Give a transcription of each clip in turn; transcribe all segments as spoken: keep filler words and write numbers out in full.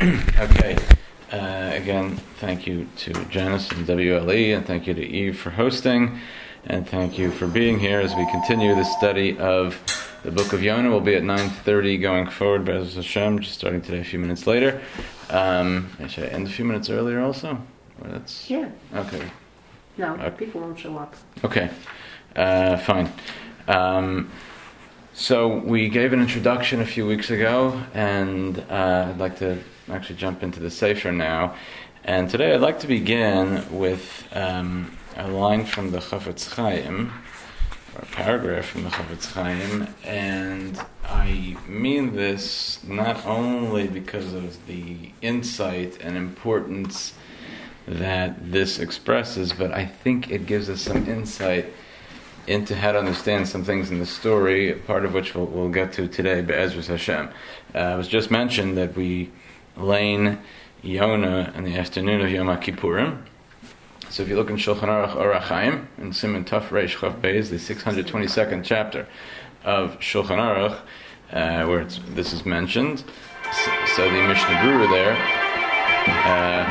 Okay. Uh, again, thank you to Janice and W L E, and thank you to Eve for hosting, and thank you for being here as we continue the study of the Book of Yonah. We'll be at nine thirty going forward, Be'ez Hashem, just starting today a few minutes later. Um, should I end a few minutes earlier also? Or that's Yeah. Okay. No, Okay. people won't show up. Okay. Uh, fine. Um, so we gave an introduction a few weeks ago, and uh, I'd like to actually jump into the Sefer now. And today I'd like to begin with um, a line from the Chafetz Chaim, or a paragraph from the Chafetz Chaim, and I mean this not only because of the insight and importance that this expresses, but I think it gives us some insight into how to understand some things in the story, part of which we'll, we'll get to today, Be'ezras Hashem. Uh, it was just mentioned that we lane Yonah in the afternoon of Yom Kippurim. So if you look in Shulchan Aruch Orach Chaim, in Siman Taf Reish Chav Beis, the six hundred twenty-second chapter of Shulchan Aruch, uh, where it's, this is mentioned, so, so the Mishnah Berurah there, uh,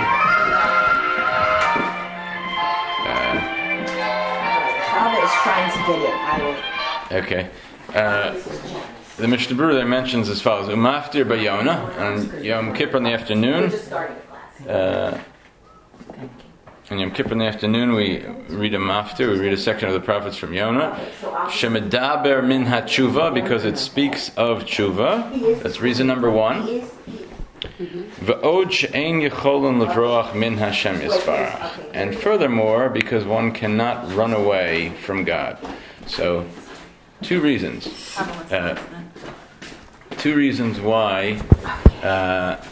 Chava is trying to get it. I will. okay. Uh, the Mishnah Berurah there mentions as follows: Umaftir b'Yonah on Yom Kippur in the afternoon. Uh, on Yom Kippur in the afternoon, we read a maftir. We read a section of the prophets from Yonah. Shemedaber min hatshuva, because it speaks of tshuva. That's reason number one. V'od she'ein yecholin levroach min Hashem yisparach, and furthermore, because one cannot run away from God. So, two reasons. Uh, two reasons why uh,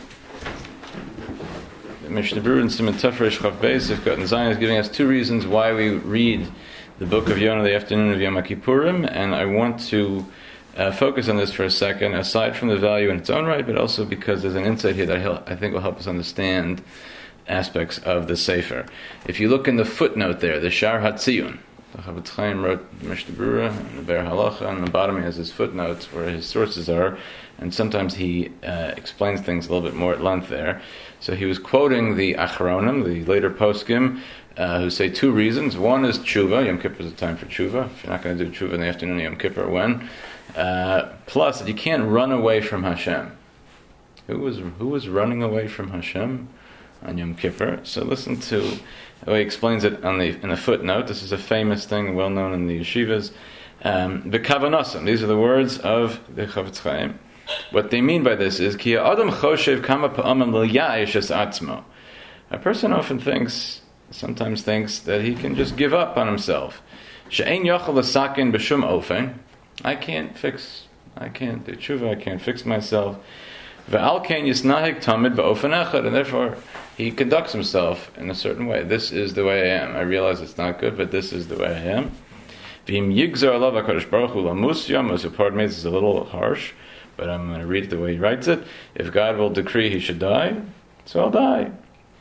Mishnah Berurah and Siman Taf Reish Chav Beis of Cotton Zion is giving us two reasons why we read the book of Yonah the afternoon of Yom Kippurim, and I want to uh, focus on this for a second, aside from the value in its own right, but also because there's an insight here that I think will help us understand aspects of the Sefer. If you look in the footnote there, the Shar HaTziyun, the Chafetz Chaim wrote Mishnah Berurah and the Be'er Halacha, and on the bottom he has his footnotes where his sources are, and sometimes he uh, explains things a little bit more at length there. So he was quoting the Achronim, the later poskim, uh, who say two reasons. One is tshuva. Yom Kippur is a time for tshuva. If you're not going to do tshuva in the afternoon of Yom Kippur, when? Uh, plus, that you can't run away from Hashem. Who was who was running away from Hashem on Yom Kippur? So listen to how he explains it on the in the footnote. This is a famous thing, well known in the yeshivas. Um, B'kavanosim. These are the words of the Chafetz Chaim. What they mean by this is Ki Adam Choshev Kama Pa'amim L'Ya'ish Es Atzmo. A person often thinks, sometimes thinks, that he can just give up on himself. She'ein Yochel L'Sakin B'Shum Ofen. I can't fix, I can't do tshuva, I can't fix myself. Ve'al Ken Yisnahik Tamid Ba'Ofen Echad, and therefore he conducts himself in a certain way. This is the way I am. I realize it's not good, but this is the way I am. V'im Yigzar Alav HaKadosh Baruch Hu Lamus Yamos. Pardon me, this is a little harsh, but I'm going to read it the way he writes it. If God will decree he should die, so I'll die.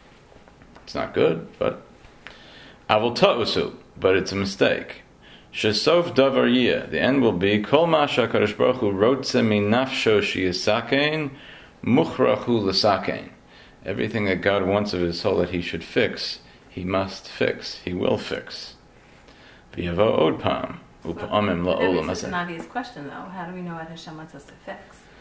It's not good, but Avol ta'usu, but it's a mistake. Shesof davar yeh, the end will be Kol ma shakadosh baruch hu rotze min nafsho sheyisakein muchrachu l'sakein. Everything that God wants of his soul that he should fix, he must fix. He will fix. V'yavo od pam. That's an obvious question, though. How do we know what Hashem wants us to fix?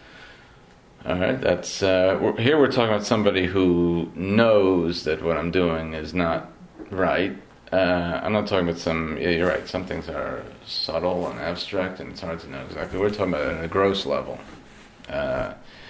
All right, that's uh, we're, here we're talking about somebody who knows that what I'm doing is not right. Uh, I'm not talking about some. Yeah, you're right. Some things are subtle and abstract, and it's hard to know exactly. We're talking about it at a gross level. Uh,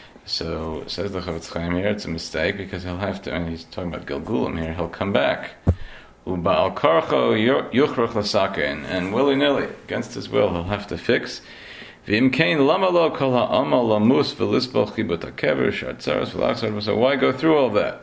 so says the Chafetz Chaim here, it's a mistake because he'll have to. And he's talking about Gilgulim here. He'll come back. Uba'al karcho yuchrach l'sakein, and willy-nilly, against his will, he'll have to fix. V'imkein lama lo kol ha'amal lamus v'lisbal chibut ha'kever shatzaras v'lachzar. So why go through all that?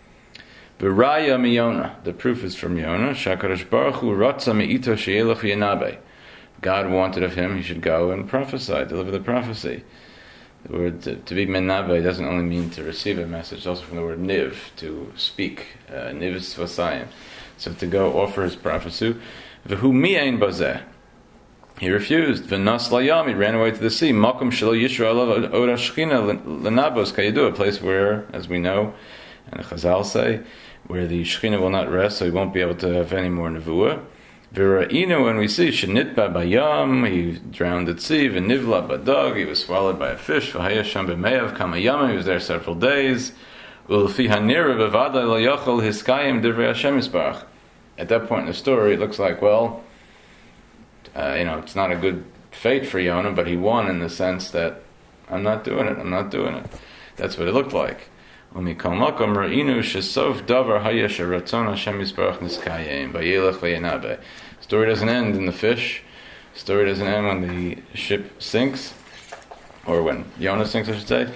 V'raya mi Yonah. The proof is from Yonah. Shakadosh baruch hu ratza me'ito she'elach v'yanabe. God wanted of him he should go and prophesy, deliver the prophecy. The word to, to be menabe doesn't only mean to receive a message, it's also from the word niv, to speak. Uh, niv is svasayim. So to go offer his prophecy, v'hu mi'ein bazeh. He refused. V'nas layam, he ran away to the sea. Makom shelo yishra alav od hashchina lenabos kayedu, a place where, as we know, and the Chazal say, where the Shechina will not rest, so he won't be able to have any more nevuah. V'ra'inu, when we see shenitba bayam, he drowned at sea. V'nivla badog, he was swallowed by a fish. V'hayasham b'meyav kamayam, he was there several days. Ulfi hanira b'vadai lo yochel hiskayim divrei Hashem yisbarach. At that point in the story, it looks like, well, uh, you know, it's not a good fate for Yonah, but he won in the sense that I'm not doing it. I'm not doing it. That's what it looked like. Story doesn't end in the fish. Story doesn't end when the ship sinks, or when Yonah sinks, I should say.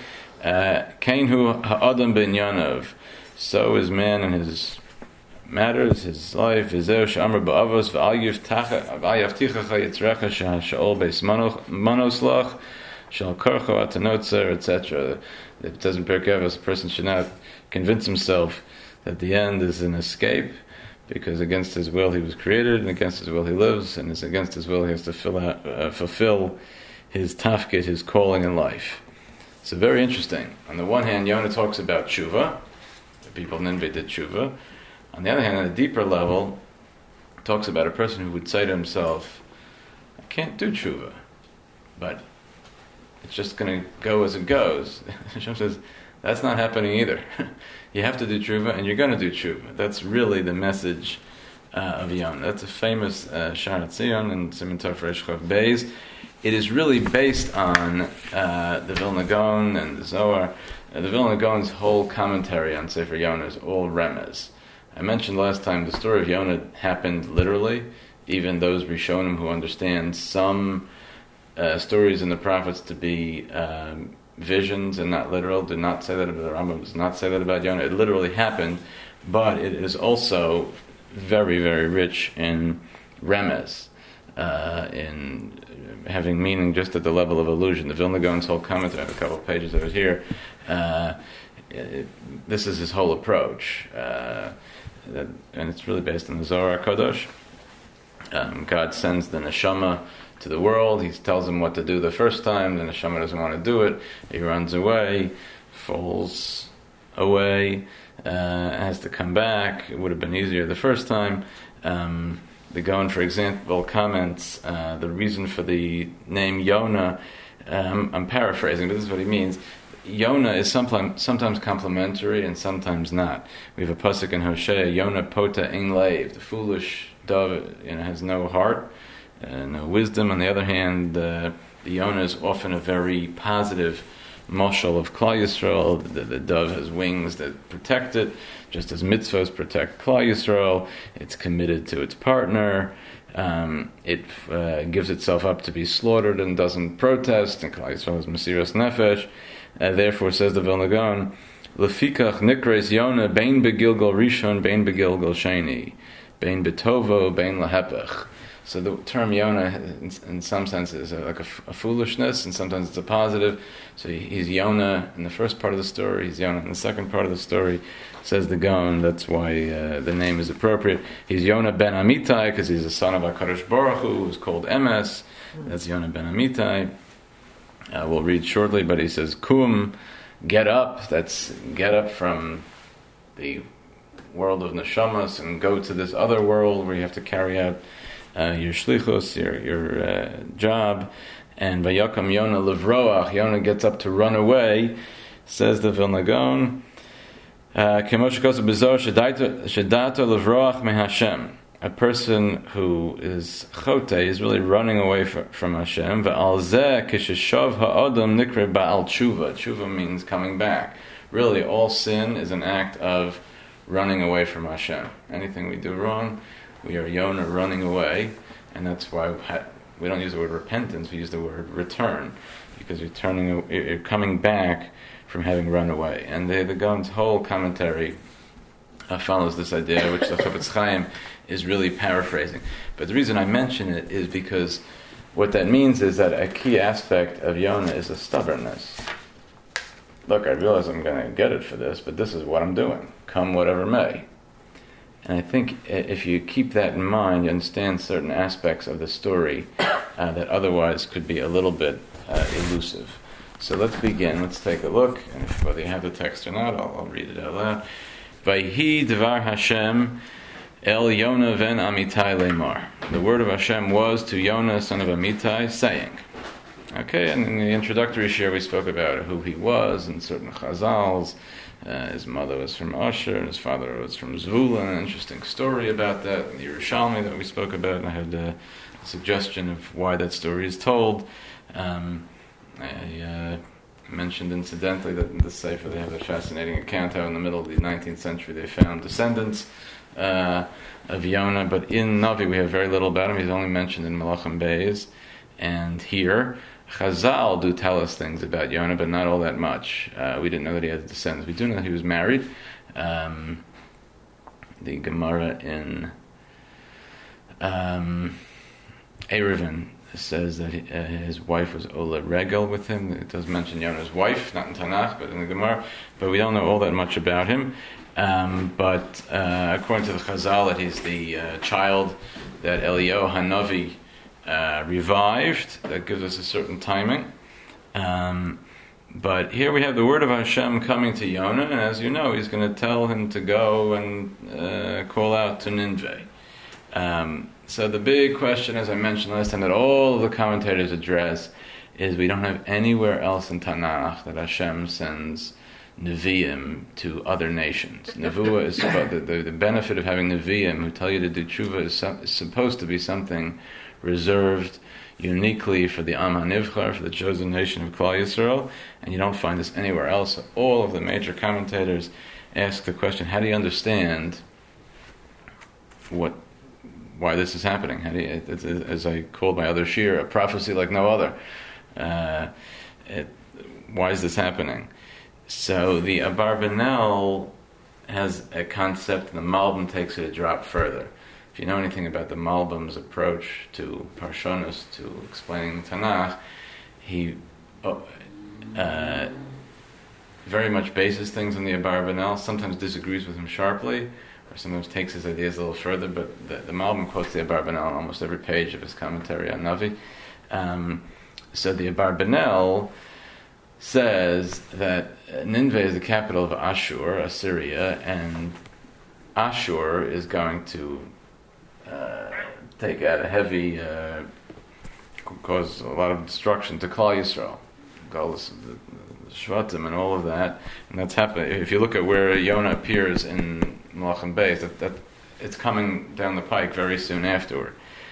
Kainhu ha'adam ben Yonov. So is man in his matters, his life. V'zeu she'amar ba'avos v'al yavtichacha yitzrecha she'ol beis manoslach shal karcho atanotzer, et cetera. It doesn't Pirkei Avos, a person should not convince himself that the end is an escape, because against his will he was created, and against his will he lives, and it's against his will he has to fill out, uh, fulfill his tafkid, his calling in life. So very interesting. On the one hand, Yonah talks about tshuva. The people in Nineveh did tshuva. On the other hand, on a deeper level, talks about a person who would say to himself, I can't do tshuva, but it's just going to go as it goes. Hashem says, that's not happening either. You have to do tshuva, and you're going to do tshuva. That's really the message uh, of Yonah. That's a famous uh, Shar Tzion in Siman Tov Reish Chav Beis. It is really based on uh, the Vilna Gaon and the Zohar. Uh, the Vilna Gaon's whole commentary on Sefer Yonah is all remez. I mentioned last time the story of Yonah happened literally. Even those Rishonim who understand some Uh, stories in the prophets to be um, visions and not literal do not say that about the Rambam, does not say that about Yonah. It literally happened, but it is also very, very rich in remez, uh, in having meaning just at the level of illusion. The Vilna Gaon's whole commentary, I have a couple of pages of it here. Uh, it, this is his whole approach, uh, that, and it's really based on the Zohar HaKadosh. Um, God sends the neshama to the world. He tells him what to do the first time. The neshama doesn't want to do it. He runs away, falls away, uh, has to come back. It would have been easier the first time. Um, the Gaon, for example, comments uh, the reason for the name Yonah. Um, I'm paraphrasing, but this is what he means. Yonah is sometimes sometimes complimentary and sometimes not. We have a pasuk in Hosea, Yonah pota ein leiv. The foolish dove, you know, has no heart, uh, no wisdom. On the other hand, uh, the Yonah is often a very positive mashal of Klal Yisrael. The, the dove has wings that protect it, just as mitzvahs protect Klal Yisrael. It's committed to its partner. Um, it uh, gives itself up to be slaughtered and doesn't protest. And Klal Yisrael is Mesiras Nefesh. Uh, therefore, says the Vilna Gaon, Lefikach nikres Yonah bein begilgal rishon, bein begilgal sheni, bein betovo, bein lahepech. So the term Yonah, in, in some sense, is a, like a, a foolishness, and sometimes it's a positive. So he, he's Yonah in the first part of the story, he's Yonah in the second part of the story, says the Gaon. That's why uh, the name is appropriate. He's Yonah ben Amittai, because he's a son of HaKadosh Baruch Hu, who's called Emes. That's Yonah ben Amittai. Uh, we'll read shortly, but he says, Kum, get up. That's get up from the world of neshamas and go to this other world where you have to carry out uh, your shlichus, your your uh, job. And Vayakam Yonah levroach, Yonah gets up to run away. Says the Vilna Gaon, Kemosh kosa bezor shedato levroach me Hashem. A person who is chote is really running away from Hashem. Ve'al zeh kisheshav ha'adam nikre ba'al tshuva. Tshuva means coming back. Really, all sin is an act of running away from Hashem. Anything we do wrong, we are Yonah running away, and that's why we don't use the word repentance. We use the word return, because you're turning, you're coming back from having run away. And the the Gaon's whole commentary uh, follows this idea, which the Chofetz Chaim is really paraphrasing. But the reason I mention it is because what that means is that a key aspect of Yonah is a stubbornness. Look, I realize I'm going to get it for this, but this is what I'm doing, come whatever may. And I think if you keep that in mind, you understand certain aspects of the story, uh, that otherwise could be a little bit uh, elusive. So let's begin. Let's take a look. And if, whether you have the text or not, I'll, I'll read it out loud. Vayhi Devar Hashem El Yonah ven Amitai Lemar. The word of Hashem was to Yonah, son of Amitai, saying. Okay, and in the introductory share we spoke about who he was and certain chazals. Uh, his mother was from Asher and his father was from Zvulun. An interesting story about that. The Yerushalmi that we spoke about, and I had a suggestion of why that story is told. Um, I uh, mentioned incidentally that in the Sefer they have a fascinating account how in the middle of the nineteenth century they found descendants uh, of Yonah, but in Navi we have very little about him. He's only mentioned in Malachim Beis, and here Chazal do tell us things about Yonah, but not all that much. Uh, we didn't know that he had descendants. We do know that he was married. Um, the Gemara in um, Eruvin says that he, uh, his wife was Ola Regel with him. It does mention Yonah's wife, not in Tanakh, but in the Gemara. But we don't know all that much about him. Um, but uh, according to the Chazal, that he's the uh, child that Eliyahu Hanavi Uh, revived. That gives us a certain timing. Um, but here we have the word of Hashem coming to Yonah, and as you know, he's going to tell him to go and uh, call out to Nineveh. Um, so the big question, as I mentioned last time, that all of the commentators address is we don't have anywhere else in Tanakh that Hashem sends Nevi'im to other nations. Nevuah is the, the, the benefit of having Nevi'im who tell you to do tshuva is, su- is supposed to be something reserved uniquely for the Am HaNivchar, for the chosen nation of Klal Yisrael, and you don't find this anywhere else. So all of the major commentators ask the question: how do you understand what, why this is happening? How do you, it, it, as I called my other shir, a prophecy like no other. Uh, it, why is this happening? So the Abarbanel has a concept, and the Malbim takes it a drop further. If you know anything about the Malbim's approach to Parshonos, to explaining Tanakh, he uh, very much bases things on the Abarbanel, sometimes disagrees with him sharply, or sometimes takes his ideas a little further, but the, the Malbim quotes the Abarbanel on almost every page of his commentary on Navi. Um, so the Abarbanel says that Nineveh is the capital of Ashur, Assyria, and Ashur is going to uh, take out a heavy, uh, cause a lot of destruction to Klal Yisrael, Galus, the, the Shvatim, and all of that. And that's happening. If you look at where Yonah appears in Malachim Beis, that, that it's coming down the pike very soon afterward.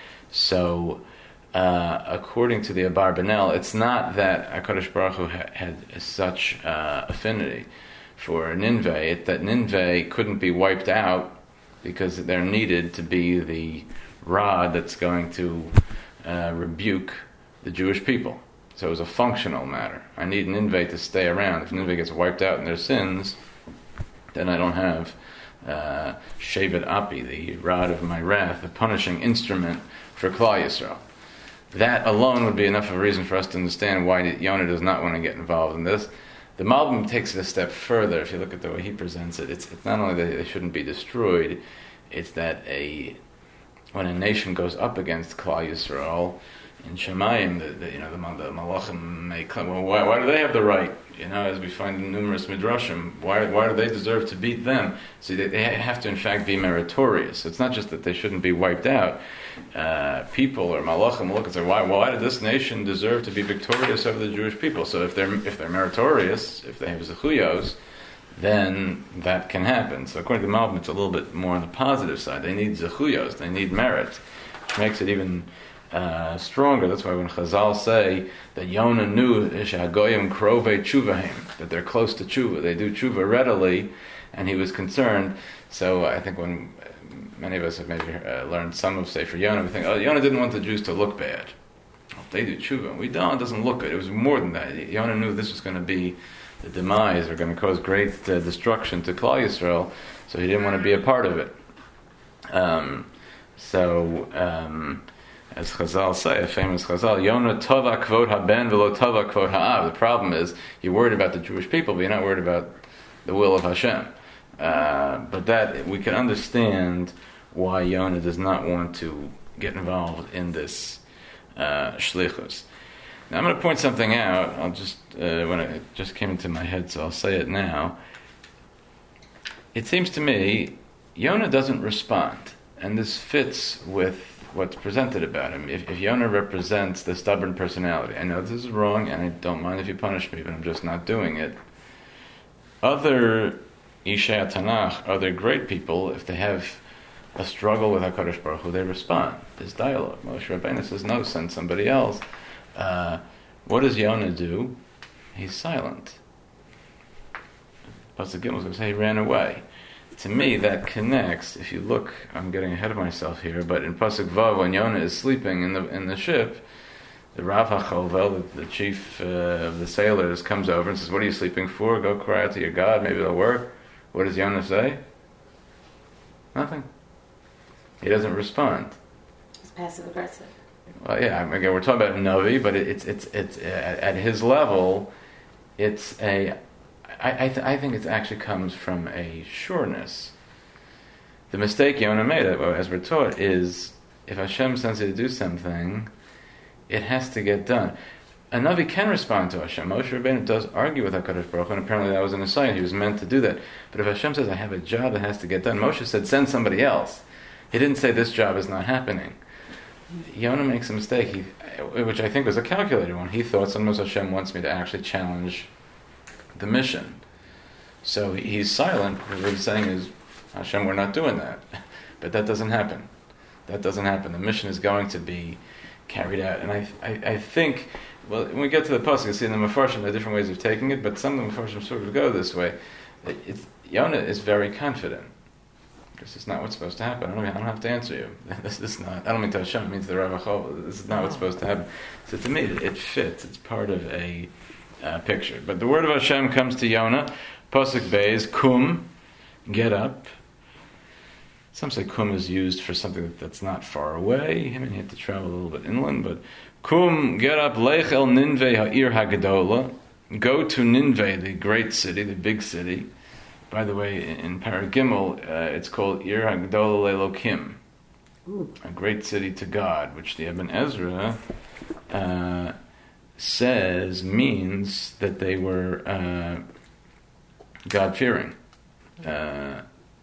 So, Uh, according to the Abarbanel, it's not that HaKadosh Baruch Hu ha- had such uh, affinity for Nineveh, it, that Nineveh couldn't be wiped out because there needed to be the rod that's going to uh, rebuke the Jewish people. So it was a functional matter. I need Nineveh to stay around. If Nineveh gets wiped out in their sins, then I don't have uh, Shevet Api, the rod of my wrath, the punishing instrument for Klal Yisrael. That alone would be enough of a reason for us to understand why Yonah does not want to get involved in this. The Malbim takes it a step further. If you look at the way he presents it, it's, it's not only that they shouldn't be destroyed, it's that a when a nation goes up against Klal Yisrael in Shemayim, the, the you know the, the Malachim may claim, well, why, why do they have the right? You know, as we find in numerous midrashim, why why do they deserve to beat them? See, they, they have to in fact be meritorious. So it's not just that they shouldn't be wiped out. Uh, people or Malachim will look and say, why why did this nation deserve to be victorious over the Jewish people? So if they're if they're meritorious, if they have zechuyos, then that can happen. So according to the Malbim, it's a little bit more on the positive side. They need zechuyos, they need merit, which makes it even Uh, stronger. That's why when Chazal say that Yonah knew Shagoyim Krove Chuvahim, that they're close to Tshuva, they do Tshuva readily, and he was concerned. So I think when many of us have maybe uh, learned some of Sefer Yonah, we think, oh, Yonah didn't want the Jews to look bad. Well, if they do Tshuva, we don't, it doesn't look good. It was more than that. Yonah knew this was going to be the demise, or going to cause great uh, destruction to Klal Yisrael, so he didn't want to be a part of it. Um, so, um, as Chazal say, a famous Chazal, Yonah tova kvod haben v'lo tova kvod ha'av. The problem is, you're worried about the Jewish people, but you're not worried about the will of Hashem. Uh, but that, we can understand why Yonah does not want to get involved in this uh, shlichus. Now I'm going to point something out. I'll just uh, when it just came into my head, so I'll say it now. It seems to me Yonah doesn't respond, and this fits with what's presented about him. If, if Yonah represents the stubborn personality, I know this is wrong, and I don't mind if you punish me, but I'm just not doing it. Other Ishei Tanakh, other great people, if they have a struggle with HaKadosh Baruch Hu, they respond. There's dialogue. Moshe Rabbeinu says, no, send somebody else. Uh, what does Yonah do? He's silent. Pasuk Gimel is going to say he ran away. To me, that connects. If you look, I'm getting ahead of myself here, but in Pasuk Vav, when Yonah is sleeping in the in the ship, the Rav HaCholvel, the, the chief uh, of the sailors, comes over and says, "What are you sleeping for? Go cry out to your God. Maybe it'll work." What does Yonah say? Nothing. He doesn't respond. It's passive aggressive. Well, yeah. Again, we're talking about Navi, but it, it's it's it's at, at his level, it's a. I I, th- I think it actually comes from a sureness. The mistake Yonah made, as we're taught, is if Hashem sends you to do something, it has to get done. A Navi can respond to Hashem. Moshe Rabbeinu does argue with HaKadosh Baruch Hu, and apparently that was an assignment. He was meant to do that. But if Hashem says, I have a job that has to get done, Moshe said, send somebody else. He didn't say this job is not happening. Yonah makes a mistake, he, which I think was a calculated one. He thought, sometimes Hashem wants me to actually challenge the mission. So he's silent, because what he's saying is, Hashem, we're not doing that. But that doesn't happen. That doesn't happen. The mission is going to be carried out. And I I, I think, well, when we get to the pasuk, you see in the Mefarshim, there are different ways of taking it, but some of the Mefarshim sort of go this way. It's, Yonah is very confident. This is not what's supposed to happen. I don't, I don't have to answer you. This is not, I don't mean to Hashem, it means to the Rav HaCholvel. This is not what's supposed to happen. So to me, it, it fits. It's part of a uh, picture. But the word of Hashem comes to Yonah. Pasuk Beis, kum, get up. Some say kum is used for something that's not far away. I mean, you have to travel a little bit inland, but kum, get up, lech el Ninveh ha'ir ha'gedola. Go to Ninveh, the great city, the big city. By the way, in Parag Gimel, uh, it's called Ir ha'gedola le'elokim, a great city to God, which the Ibn Ezra uh, says means that they were uh, God-fearing. Uh,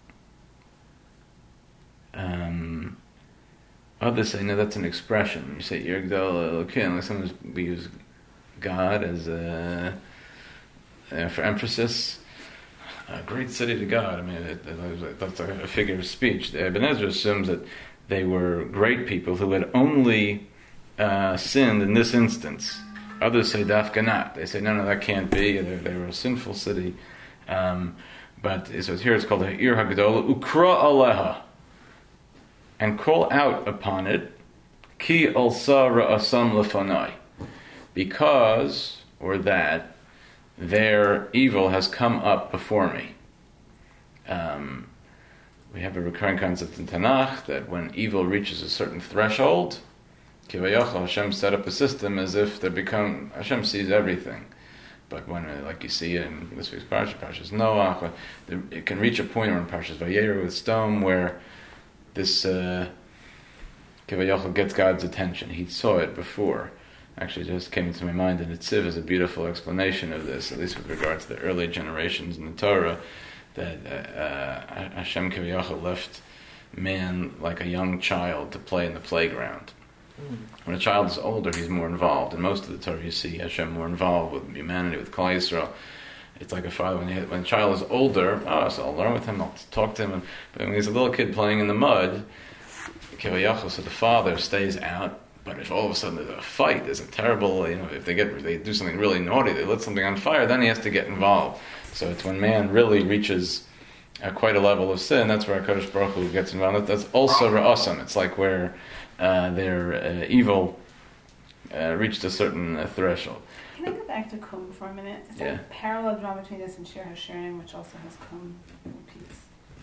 um, others say, no, that's an expression. You say, Ir ha'gedola le'elokim, like sometimes we use God as a, uh, for emphasis. A great city to God. I mean, it, it, that's a figure of speech. Ibn Ezra assumes that they were great people who had only uh, sinned in this instance. Others say dafka not. They say, no, no, that can't be. They, they were a sinful city. Um, but so here it's called Ir ha'gedola ukra aleha, and call out upon it, ki alsa ra'asam lefanai, because or that their evil has come up before me. Um, we have a recurring concept in Tanakh that when evil reaches a certain threshold, Kivayachal, Hashem set up a system as if they become, Hashem sees everything. But when, uh, like you see in this week's Parsha, Parshas Noach, it can reach a point, or in Parshas Vayera with Stone, where this uh, Kivayachal gets God's attention. He saw it before. Actually, it just came into my mind, and Netziv is a beautiful explanation of this, at least with regard to the early generations in the Torah, that uh, uh, Hashem Kivayachal left man like a young child to play in the playground. Mm. When a child is older, he's more involved. In most of the Torah, you see Hashem more involved with humanity, with Klal Yisrael. It's like a father, when, he, when a child is older, oh, so I'll learn with him, I'll talk to him. And, but when he's a little kid playing in the mud, Kivayachal, so the father stays out. But if all of a sudden there's a fight, there's a terrible, you know, if they get they do something really naughty, they lit something on fire, then he has to get involved. So it's when man really reaches uh, quite a level of sin, that's where HaKadosh Baruch Hu gets involved. That's also Ra'asam. It's like where uh, their uh, evil uh, reached a certain uh, threshold. Can I go back to Kum for a minute? Is there Yeah. a parallel drama between this and Shir HaShirim, which also has Kum repeats?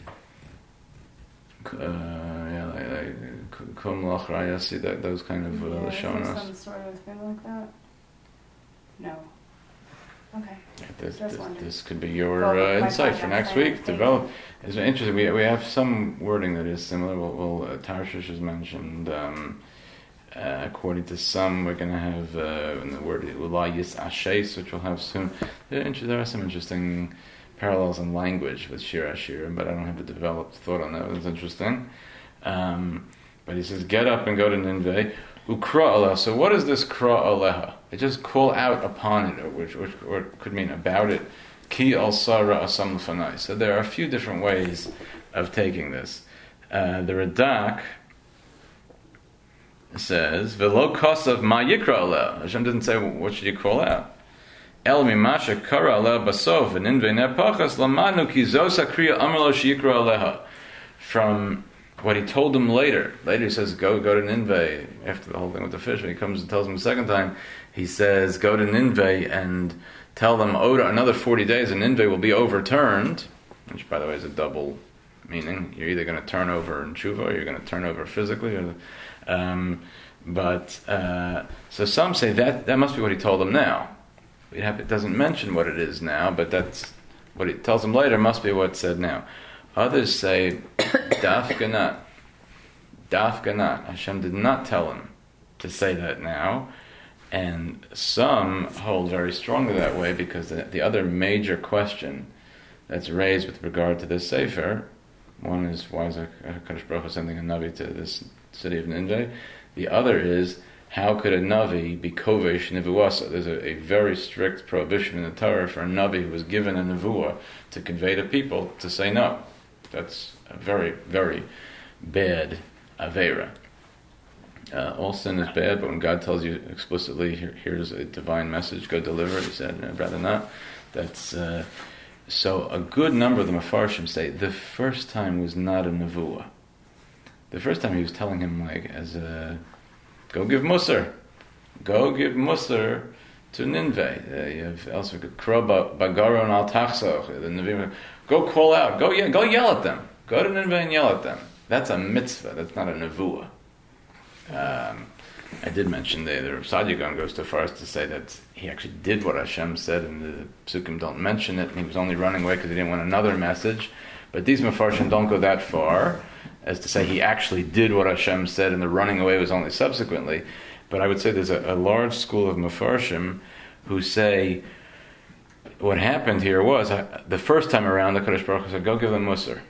Uh, yeah, like, like Kum Lach Raya, see that those kind of uh, yeah, showing is there us. some sort of thing like that? No. Okay. Yeah, this, Just this, wondering. this could be your Well, uh, my insight podcast for next thing, week. thank Develop. It's interesting. We we have some wording that is similar. We'll, we'll uh, Tarshish is mentioned. Um, Uh, according to some, we're going to have uh, in the word ulayis ashes, which we'll have soon. There, there are some interesting parallels in language with Shir Ashirim, but I don't have a developed thought on that. It's interesting. Um, but he says, get up and go to Nineveh. Ukra aleha. So what is this kra aleha? They just call out upon it, or which, which or it could mean about it. Ki al sara asam l'fanai. So there are a few different ways of taking this. Uh, the Radak says, V'lo kosav ma yikra aleha. Hashem didn't say, what should you call out? El mimasha kara aleha basov v'ninvei nepachas lamanu ki zos hakriya amrlo shikra aleha. From what he told them later. Later he says, go go to Nineveh. After the whole thing with the fish, when he comes and tells them a second time, he says, go to Nineveh and tell them, oh, another forty days and Nineveh will be overturned. Which, by the way, is a double meaning. You're either going to turn over in tshuva, or you're going to turn over physically. Or, um, but, uh, so some say that that must be what he told them now. It doesn't mention what it is now, but that's what he tells them later must be what's said now. Others say, dafka not. Dafka not. Hashem did not tell him to say that now. And some hold very strongly that way because the, the other major question that's raised with regard to this Sefer, one is, why is HaKadosh Baruch Hu sending a Navi to this city of Nineveh? The other is, how could a Navi be kovesh nevuasa? There's a, a very strict prohibition in the Torah for a Navi who was given a nevuah to convey to people to say no. That's a very, very bad aveira. Uh, all sin is bad, but when God tells you explicitly, Here, here's a divine message, go deliver it, he said, no, rather not. That's uh, so a good number of the Mefarshim say the first time was not a nevuah. The first time he was telling him, like, as a, go give Musar, go give Musar to Nineveh. Uh, you have elsewhere, Kroba, Bagaron al Tachsoch, the Nevi'im. Go call out. Go yeah, go yell at them. Go to Nineveh and yell at them. That's a mitzvah. That's not a nevuah. Um, I did mention the, the Sadigan goes so far as to say that he actually did what Hashem said, and the Psukim don't mention it, and he was only running away because he didn't want another message. But these Mefarshim don't go that far as to say he actually did what Hashem said, and the running away was only subsequently. But I would say there's a, a large school of Mefarshim who say what happened here was, uh, the first time around, the Kadosh Baruch Hu said, go give them Musar.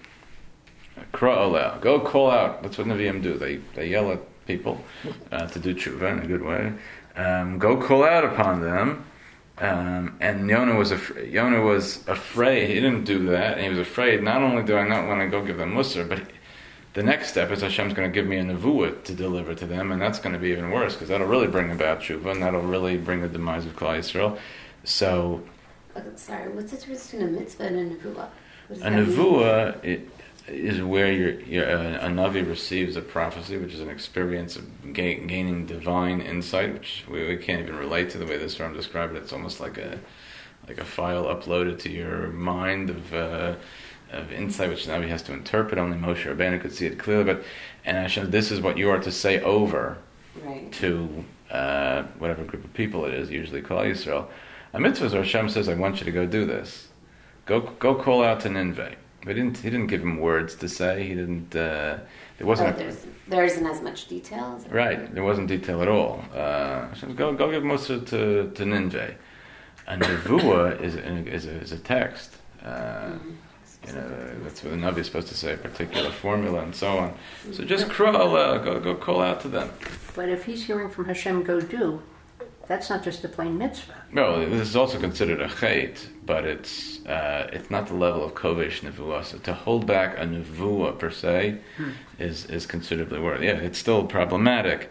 Kra aleh. Go call out. That's what Nevi'im do. They they yell at people uh, to do tshuva in a good way. Um, go call out upon them. Um, and Yonah was, af- Yonah was afraid. He didn't do that. And he was afraid, not only do I not want to go give them Musar, but the next step is Hashem's going to give me a nevuah to deliver to them, and that's going to be even worse, because that'll really bring about tshuva, and that'll really bring the demise of Klal Yisrael. So... Sorry, what's the difference between a mitzvah and a nevuah? A nevuah it, is where you're, you're, uh, a Navi receives a prophecy, which is an experience of ga- gaining divine insight, which we, we can't even relate to the way this term described it. It's almost like a like a file uploaded to your mind of uh, of insight, which the Navi has to interpret. Only Moshe Rabbeinu could see it clearly. But and Hashem, this is what you are to say over right. to uh, whatever group of people it is, usually Klal Yisrael. A mitzvah is where Hashem says, I want you to go do this. Go go call out to Nineveh. But he didn't, he didn't give him words to say. He didn't, uh, there wasn't... Oh, there's, there isn't as much detail? As right, there wasn't detail at all. Uh, Hashem says, go, go give Musa to, to Nineveh. A nevuah is, is, a, is a text. Uh, mm-hmm. You know, that's what the Navi is supposed to say, a particular formula and so on. So just crawl, uh, go, go call out to them. But if he's hearing from Hashem, go do, that's not just a plain mitzvah. No, this is also considered a chait, but it's uh, it's not the level of kovesh nevuah. So to hold back a nevuah per se hmm. is is considerably worse. Yeah, it's still problematic,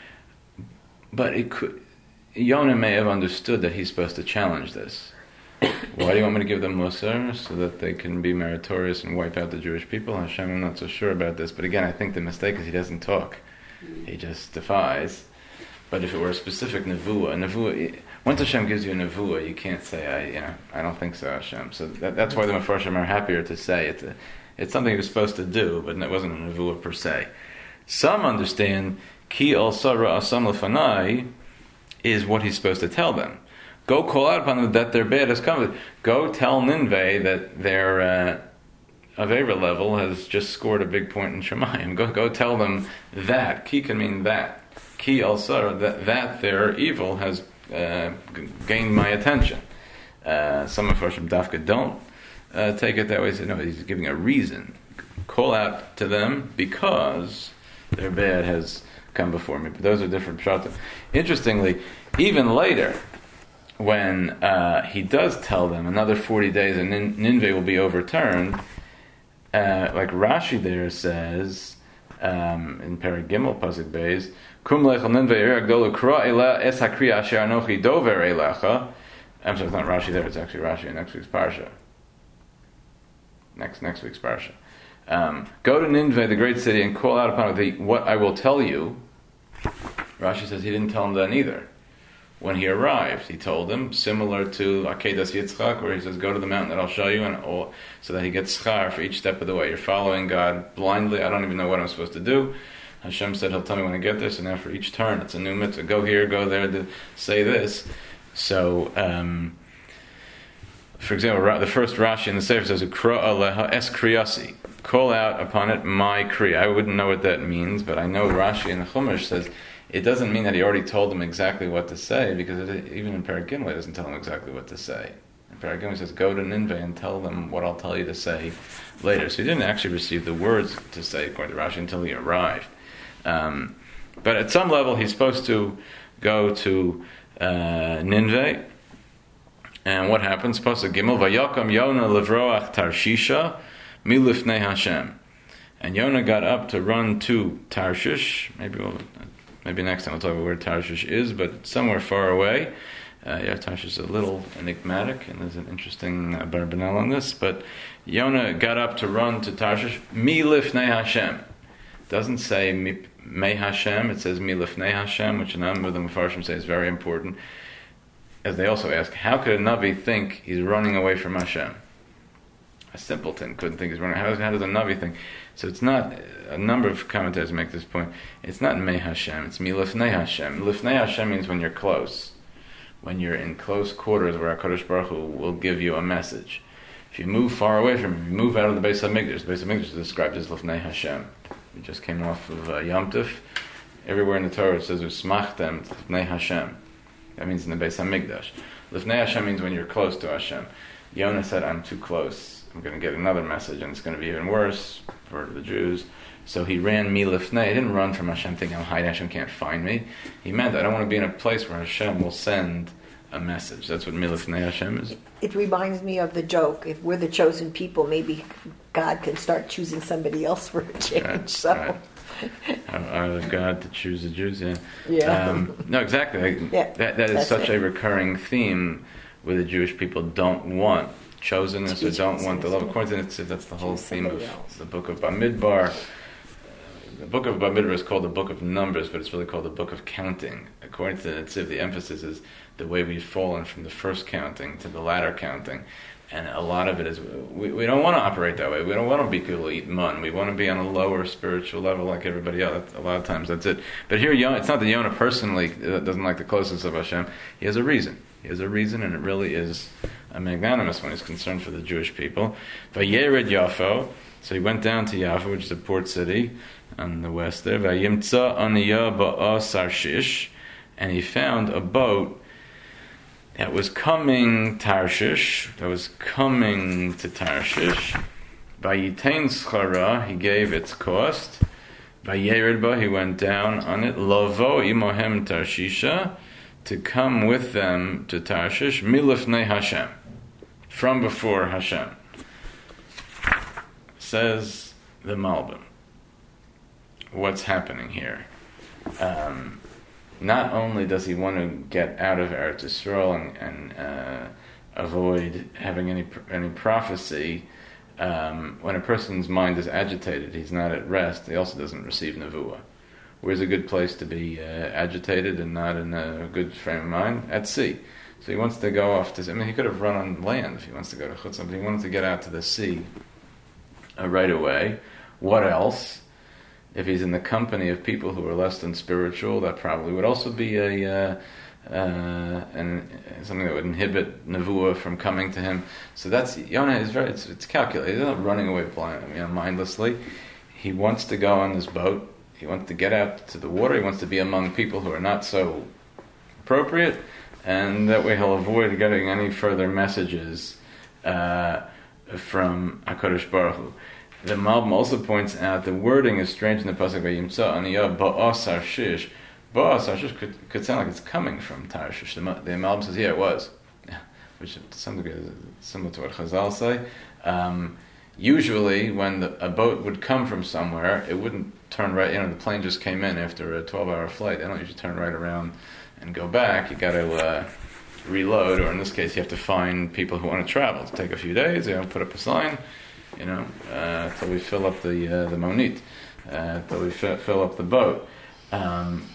but it could. Yonah may have understood that he's supposed to challenge this. Why do you want me to give them Musar? So that they can be meritorious and wipe out the Jewish people? Hashem, I'm not so sure about this. But again, I think the mistake is he doesn't talk. He just defies. But if it were a specific nevuah, a nevuah, once Hashem gives you a nevuah, you can't say, I, you know, I don't think so, Hashem. So that, that's why the Mefarshim are happier to say it's a, it's something he was supposed to do, but it wasn't a nevuah per se. Some understand ki al sarra asam lefanai is what he's supposed to tell them. Go call out upon them that their bad has come. Go tell Nineveh that their uh, Avera level has just scored a big point in Shemayim. Go go tell them that. Ki can mean that. Ki al-sara, that, that their evil has uh, g- gained my attention. Uh, some of Farshim Dafka don't uh, take it that way. He said, no, he's giving a reason. Call out to them because their bad has come before me. But those are different pshatim. Interestingly, even later, when uh, he does tell them another forty days and Nin- Nineveh will be overturned, uh, like Rashi there says um, in Perek Gimel Pasuk Beis, Kum lechel Nineveh agdolu kra ela es hakriya asher anochi dover elecha. I'm sorry, it's not Rashi there. It's actually Rashi in next week's parsha. Next next week's parsha. Um, go to Nineveh, the great city, and call out upon it the, what I will tell you. Rashi says he didn't tell him that either. When he arrived, he told him, similar to Akedas Yitzchak, where he says, go to the mountain that I'll show you, and all, so that he gets schar for each step of the way. You're following God blindly. I don't even know what I'm supposed to do. Hashem said he'll tell me when I get there, so now for each turn, it's a new mitzvah. Go here, go there, to say this. So, um, for example, the first Rashi in the Sefer says, Ukra aleha es kriyasi. Call out upon it my kriya. I wouldn't know what that means, but I know Rashi in the Chumash says, it doesn't mean that he already told them exactly what to say, because it, even in Perek Gimel, it doesn't tell them exactly what to say. In Perek Gimel, it says, go to Nineveh and tell them what I'll tell you to say later. So he didn't actually receive the words to say, according to Rashi, until he arrived. Um, but at some level, he's supposed to go to uh, Nineveh. And what happens? Pasuk Gimel, Vayakam Yonah levroach Tarshisha milifnei Hashem. And Yonah got up to run to Tarshish. Maybe we'll... Maybe next time we'll talk about where Tarshish is, but somewhere far away. Uh, yeah, Tarshish is a little enigmatic, and there's an interesting uh, barbanel on this. But Yonah got up to run to Tarshish. Mi lifnei Hashem. Doesn't say mi, me Hashem. It says mi lifnei Hashem, which a number of the Mefarshim say is very important. As they also ask, how could a Navi think he's running away from Hashem? A simpleton couldn't think he's running. How does, how does a Navi think? So it's not, a number of commentators make this point, it's not me Hashem, it's mi lifnei Hashem. Lifnei Hashem means when you're close. When you're in close quarters where HaKadosh Baruch Hu will give you a message. If you move far away from him, if you move out of the Beis HaMikdash, the Beis HaMikdash is described as lifnei Hashem. We just came off of uh, Yom Tov. Everywhere in the Torah it says, Usmachtem lifnei Hashem. That means in the Beis HaMikdash. Lifnei Hashem means when you're close to Hashem. Yonah said, I'm too close. I'm going to get another message, and it's going to be even worse for the Jews. So he ran mi lifnei. He didn't run from Hashem thinking, I'll hide, Hashem can't find me. He meant, I don't want to be in a place where Hashem will send a message. That's what mi lifnei Hashem is. It reminds me of the joke, if we're the chosen people, maybe God can start choosing somebody else for a change. Right, so. right. Out of God to choose the Jews, yeah. Yeah. Um, no, exactly. Yeah, that that is such it. a recurring theme where the Jewish people don't want chosenness or don't want the love. According to that's the whole theme of the book of Bamidbar. The book of Bamidbar is called the book of numbers, but it's really called the book of counting. According to the Tziv, the emphasis is the way we've fallen from the first counting to the latter counting. And a lot of it is, we, we don't want to operate that way. We don't want to be people eat mun. We want to be on a lower spiritual level like everybody else. A lot of times that's it. But here, Yonah, it's not that Yonah personally doesn't like the closeness of Hashem. He has a reason. He has a reason, and it really is a magnanimous one. He's concerned for the Jewish people. Vayered Yafo. So he went down to Yafa, which is a port city on the west there. Vayimtza aniyah ba'a Sarshish. And he found a boat that was coming Tarshish, that was coming to Tarshish. Vayitain schara, he gave its cost. Vayered ba, he went down on it. Lavo imohem Tarshisha, to come with them to Tarshish. Milifnei Hashem, from before Hashem. Says the Malbim. What's happening here? Um... Not only does he want to get out of Eretz Yisrael and, and uh, avoid having any any prophecy, um, when a person's mind is agitated, he's not at rest, he also doesn't receive nevuah. Where's a good place to be uh, agitated and not in a good frame of mind? At sea. So he wants to go off to, I mean, he could have run on land if he wants to go to Chutzah, but he wanted to get out to the sea uh, right away. What else? If he's in the company of people who are less than spiritual, that probably would also be a uh, uh, an, something that would inhibit nevuah from coming to him. So that's Yonah is very it's, it's calculated. He's not running away blind, you know, mindlessly. He wants to go on this boat. he wants to get out to the water. He wants to be among people who are not so appropriate, and that way he'll avoid getting any further messages uh, from HaKadosh Baruch Hu. The Malbim also points out the wording is strange in the pasuk Vayimtza Aniyah Ba'as Tarshish. Ba'as Tarshish could, could sound like it's coming from Tarshish. The, the Malbim says, yeah, it was, which to some degree is similar to what Chazal say. Um, usually, when the, a boat would come from somewhere, it wouldn't turn right. You know, the plane just came in after a twelve-hour flight. They don't usually turn right around and go back. You got to uh, reload, or in this case, you have to find people who want to travel. It'll take a few days. You know, put up a sign. You know, uh, till we fill up the uh, the monit, uh, till we f- fill up the boat. Um,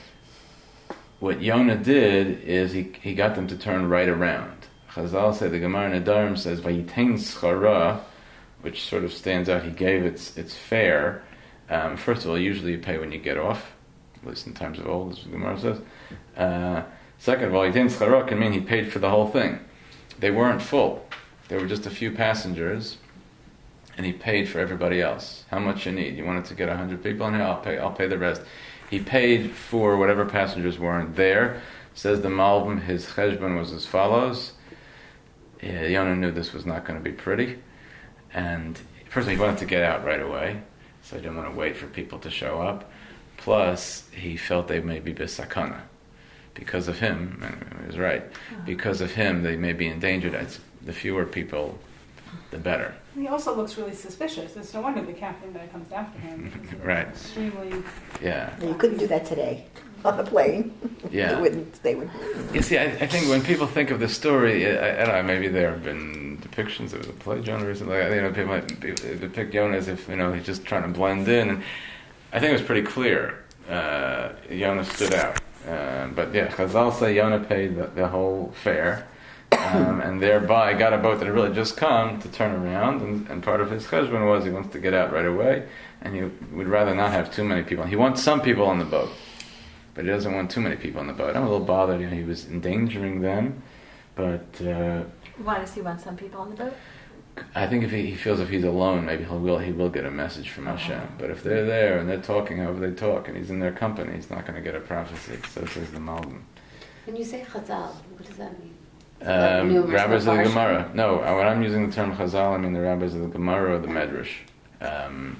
what Yonah did is he he got them to turn right around. Chazal say, the Gemara Nedarim says Vayitein schara, which sort of stands out. He gave its its fare. Um, first of all, usually you pay when you get off, at least in times of old, as the Gemara says. Uh, second of all, Vayitein schara can mean he paid for the whole thing. They weren't full. There were just a few passengers. And he paid for everybody else. How much you need? You wanted to get a hundred people in here? I'll pay. I'll pay the rest. He paid for whatever passengers weren't there. Says the Malbim, his cheshbon was as follows. Yeah, Yonah knew this was not going to be pretty, and first of all, he wanted to get out right away, so he didn't want to wait for people to show up. Plus, he felt they may be besakana because of him. And he was right. Because of him, they may be endangered. It's, the fewer people, the better. He also looks really suspicious. It's no wonder the captain that comes after him. Right. Extremely. Yeah. You couldn't do that today on the plane. Yeah. They wouldn't. They would. You see, I, I think when people think of the story, I, I don't know, maybe there have been depictions. There was a play Jonah recently. You know, people might depict Jonah as if, you know, he's just trying to blend in. And I think it was pretty clear. Uh, Jonah stood out. Uh, but yeah, Chazal say Jonah paid the, the whole fare. Um, and thereby got a boat that had really just come to turn around, and, and part of his cheshbon was he wants to get out right away, and he would rather not have too many people. He wants some people on the boat, but he doesn't want too many people on the boat. I'm a little bothered, you know, he was endangering them, but uh, why does he want some people on the boat? I think if he, he feels if he's alone, maybe he will he will get a message from Hashem. Uh-huh. But if they're there and they're talking however they talk, and he's in their company, he's not going to get a prophecy. So says the Malbim. When you say Chazal, what does that mean? Um, rabbis of the Gemara. No, when I'm using the term Chazal, I mean the rabbis of the Gemara or the Medrash. Um,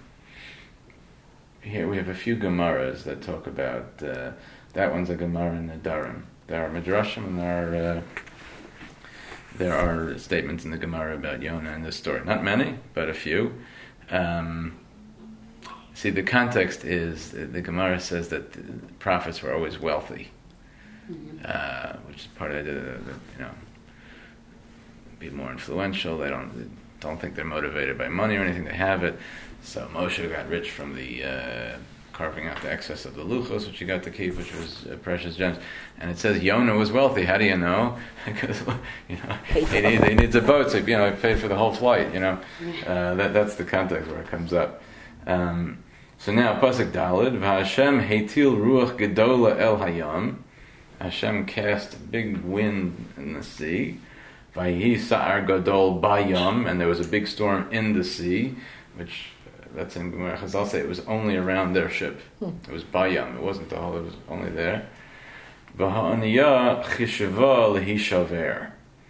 here we have a few Gemaras that talk about, uh, that one's a Gemara in the Nedarim. There are Midrashim and there are, uh, there are statements in the Gemara about Yonah in this story. Not many, but a few. Um, see, the context is, the, the Gemara says that the prophets were always wealthy. Uh, which is part of it, uh, you know, be more influential. They don't they don't think they're motivated by money or anything. They have it. So Moshe got rich from the uh, carving out the excess of the luchos, which he got to keep, which was uh, precious gems. And it says Yonah was wealthy. How do you know? Because you know he, need, he needs a boat, so you know he paid for the whole flight. You know, uh, that that's the context where it comes up. Um, so now pasuk Daled v'Hashem heitil ruach gedola el hayam. Hashem cast a big wind in the sea. Vayhi sa'ar gadol bayam, and there was a big storm in the sea, which uh, that's in Gemara Chazal say it was only around their ship. Hmm. It was bayam. It wasn't the whole. It was only there. V'ha'aniyah chishava lehishaver,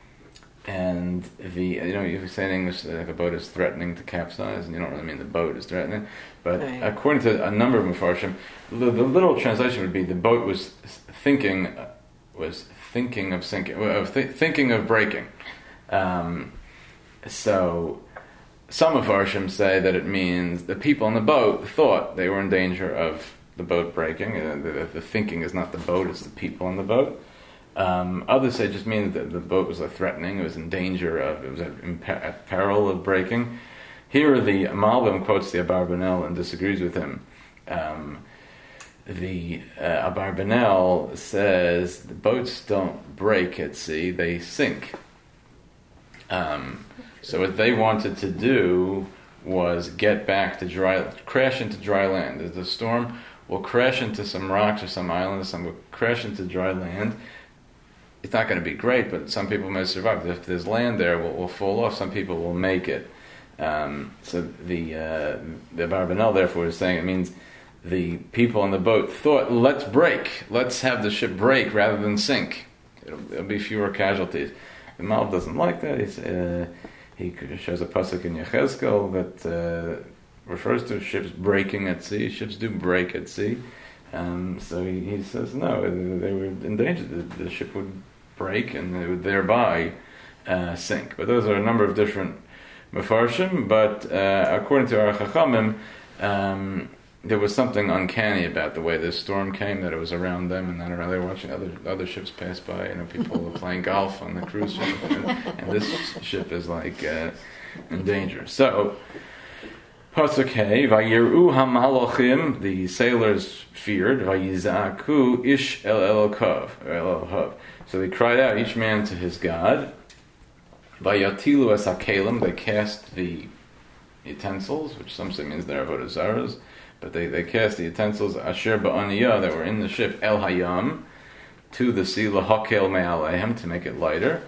and the you know you say in English that a boat is threatening to capsize, and you don't really mean the boat is threatening, but right. According to a number of Mefarshim, the, the literal translation would be the boat was thinking uh, was thinking of sinking, of th- thinking of breaking. Um, so some Mefarshim say that it means the people on the boat thought they were in danger of the boat breaking. Uh, the, the thinking is not the boat; it's the people on the boat. Um, others say it just means that the boat was like, threatening; it was in danger of, it was at, in per- at peril of breaking. Here, the Malbim quotes the Abarbanel and disagrees with him. Um, the uh, Abarbanel says the boats don't break at sea; they sink. Um, so what they wanted to do was get back to dry, crash into dry land. The storm will crash into some rocks or some islands, some will crash into dry land. It's not going to be great, but some people may survive. If there's land there, we'll, we'll fall off. Some people will make it. Um, so the uh, the Barbanel, therefore, is saying it means the people on the boat thought, let's break, let's have the ship break rather than sink. It'll, it'll be fewer casualties. The Malb doesn't like that. He's, uh, he shows a pasuk in Yechezkel that uh, refers to ships breaking at sea. Ships do break at sea. Um, so he, he says, no, they were in danger. The, the ship would break and they would thereby uh, sink. But those are a number of different mefarshim. But uh, according to our Chachamim, um, there was something uncanny about the way this storm came, that it was around them and not around. They were watching other other ships pass by. You know, people were playing golf on the cruise ship, and, and this ship is like uh, in danger. So, pasuk hey, vayiru hamalachim, the sailors feared, vayizaku ish el elokav, el elohav. So they cried out, each man to his god. Vayatilu es hakelim, they cast the utensils, which some say means they're avodah zaras. But they, they cast the utensils asher ba'aniyah that were in the ship el hayam to the sea lahakel me'aleihem to make it lighter.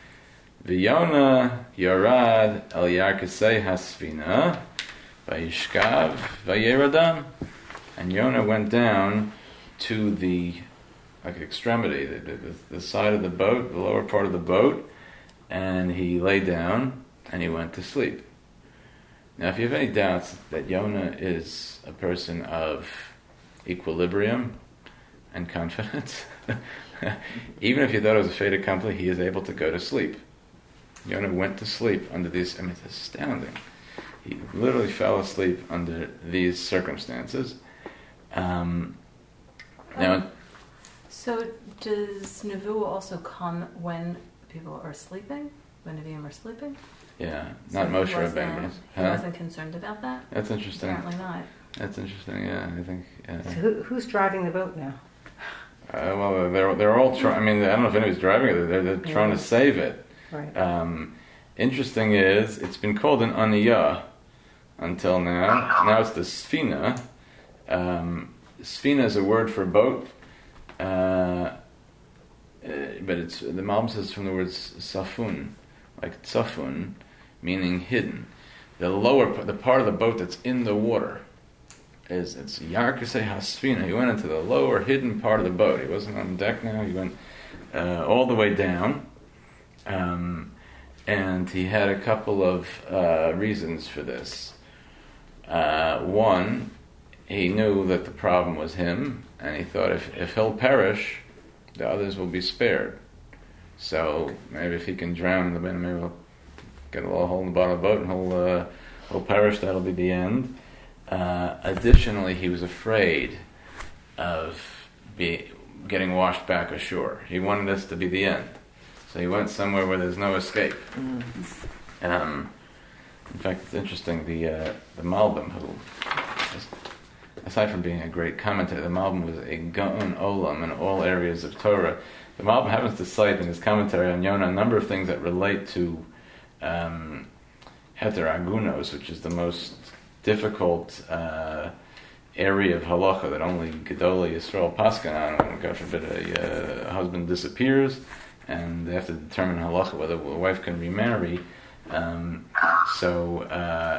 V'yona yarad el yarkasei hasfina vayishkav vayeradam, and Yonah went down to the like extremity, the, the, the side of the boat, the lower part of the boat, and he lay down and he went to sleep. Now, if you have any doubts that Yonah is a person of equilibrium and confidence, even if you thought it was a fait accompli, he is able to go to sleep. Yonah went to sleep under these, I mean, it's astounding. He literally fell asleep under these circumstances. Um, now, so does Nevuah also come when people are sleeping? When Nevi'im are sleeping? Yeah, not so Moshe he Rabbeinu. wasn't, Huh? he wasn't concerned about that? That's interesting. Apparently not. That's interesting, yeah, I think. Yeah. So who, who's driving the boat now? Uh, well, they're they're all trying. I mean, I don't know if anybody's driving it. They're, they're trying to save it. Right. Um, interesting is, it's been called an aniyah until now. Now it's the sfina. Um, sfina is a word for boat, uh, uh, but it's the Malbim says from the word safun, like tsafun, meaning hidden. The lower, the part of the boat that's in the water, is it's Yarkasei Hasfina. He went into the lower hidden part of the boat. He wasn't on deck now. He went uh, all the way down, um, and he had a couple of uh, reasons for this. Uh, one, he knew that the problem was him, and he thought if if he'll perish, the others will be spared. So maybe if he can drown in the bin, maybe he'll get a little hole in the bottom of the boat and he'll uh, he'll perish. That'll be the end. Uh, additionally, he was afraid of be, getting washed back ashore. He wanted this to be the end. So he went somewhere where there's no escape. Mm. Um, in fact, it's interesting, the uh, the Malbim, who, just, aside from being a great commentator, the Malbim was a Gaon Olam in all areas of Torah. The Malbim happens to cite in his commentary on Yonah a number of things that relate to um, Heter Agunos, which is the most difficult uh, area of halacha that only Gedolei Yisrael paskin on. When, God forbid, a, uh, a husband disappears, and they have to determine halacha whether a wife can remarry. Um, so uh,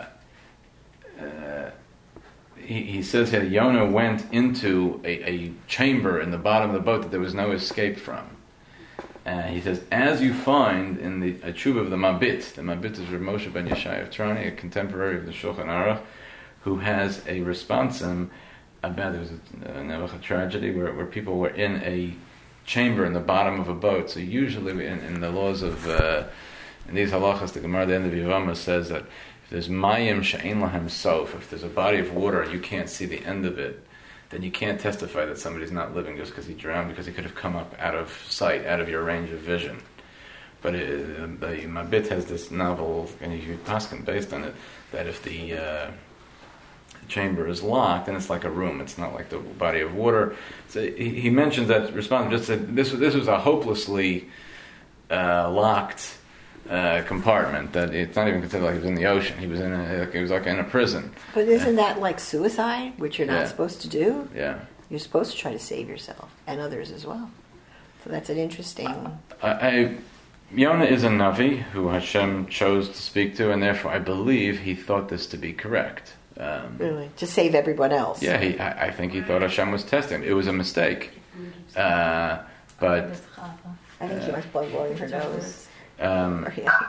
uh, he, he says here, Yonah went into a, a chamber in the bottom of the boat that there was no escape from. Uh, he says, as you find in the a tshuva of the Mabit, the Mabit is Rav Moshe ben Yeshayav Trani, a contemporary of the Shulchan Aruch, who has a responsum about, there was a, a Nebuchadnezzar tragedy where, where people were in a chamber in the bottom of a boat. So usually in, in the laws of, uh, in these halachas, the Gemara at the end of Yevamah says that if there's mayim she'ein lahem sof, if there's a body of water and you can't see the end of it, then you can't testify that somebody's not living just because he drowned, because he could have come up out of sight, out of your range of vision. But it, the Mabit has this novel, and you paskin based on it, that if the uh, chamber is locked, then it's like a room. It's not like the body of water. So he, he mentioned that response. Just said this. This was a hopelessly uh, locked uh, compartment. That it's not even considered like he was in the ocean. He was in a. Like, he was like in a prison. But isn't that like suicide, which you're not Yeah. supposed to do? Yeah. You're supposed to try to save yourself and others as well. So that's an interesting. I, I Yonah is a Navi who Hashem chose to speak to, and therefore I believe he thought this to be correct. Um, Really? To save everyone else. yeah, he, I, I think he thought Hashem was testing him. It was a mistake. Uh, but With Chava. I think she wants blood blowing her nose. um, Or, yeah.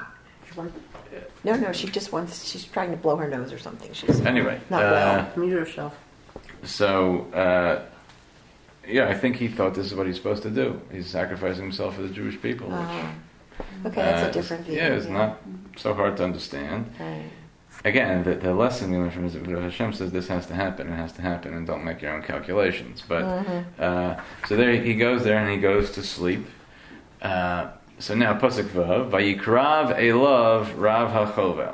No, no, she just wants, she's trying to blow her nose or something. She's anyway, not uh, well. Mute yourself. so uh, yeah, I think he thought this is what he's supposed to do. He's sacrificing himself for the Jewish people. Which, Oh. Okay, that's uh, a different view. Yeah, it's not so hard to understand. Right. Again, the, the lesson we learn from is that Hashem says this has to happen, it has to happen, and don't make your own calculations. But Mm-hmm. uh, so there he goes there and he goes to sleep. Uh, so now pasuk vav vayikrav elav rav hachovel.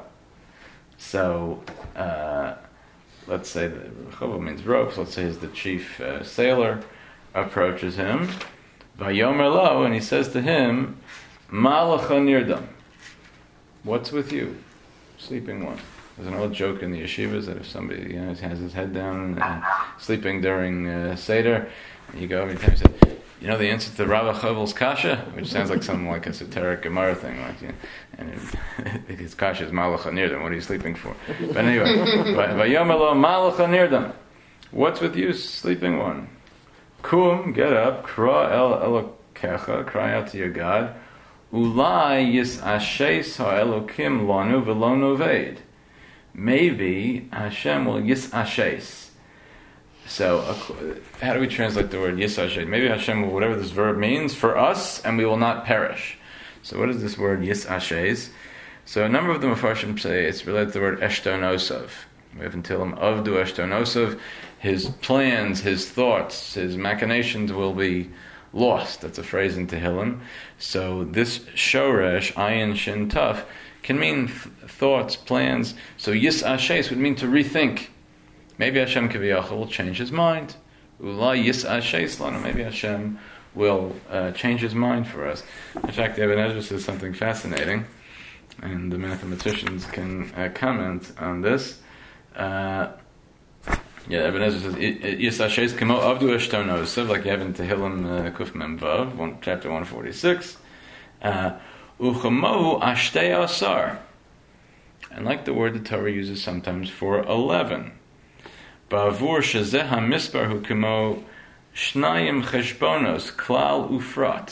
So uh, let's say that Chovel means ropes. Let's say he's the chief uh, sailor approaches him. Vayomer lo, and he says to him, Malacha nirdam. What's with you, sleeping one? There's an old joke in the yeshivas that if somebody, you know, has his head down and sleeping during uh, Seder, and you go every time and say, you know the answer to Rav Chovel's kasha? Which sounds like something like a esoteric Gemara thing, like, you know, and it, his kasha is Malacha nirdam. What are you sleeping for? But anyway, Vayomer lo Malacha nirdam. What's with you, sleeping one? Kum, get up, kra el elokecha, cry out to your God. Ulai yis ashes ha'elokim lanu v'lo noved. Maybe Hashem will yis ashes. So, uh, how do we translate the word yis ashes? Maybe Hashem will, whatever this verb means, for us, and we will not perish. So, what is this word yis ashes? So, a number of the Mefarshim say it's related to the word eshtonosov. We have until him avdu eshtonosov. His plans, his thoughts, his machinations will be lost. That's a phrase in Tehillim. So this shoresh, ayin shin taf, can mean th- thoughts, plans. So yis ashes would mean to rethink. Maybe Hashem Kiviyachal will change his mind. Ula yis ashes lana. Maybe Hashem will uh, change his mind for us. In fact, Ibn Ezra says something fascinating, and the mathematicians can uh, comment on this. Uh, Yeah, Ibn Ezra says, Yis Ashes Kemo Avdu Eshtonosov, like you have in Tehillim uh, Kuf Mem Vav, one, chapter one forty-six. Uchamohu Ashtei Asar. And like the word the Torah uses sometimes for eleven. Ba'avur Shezeh HaMispar Hu Kemo Shnayim Cheshbonos Klal Ufrat.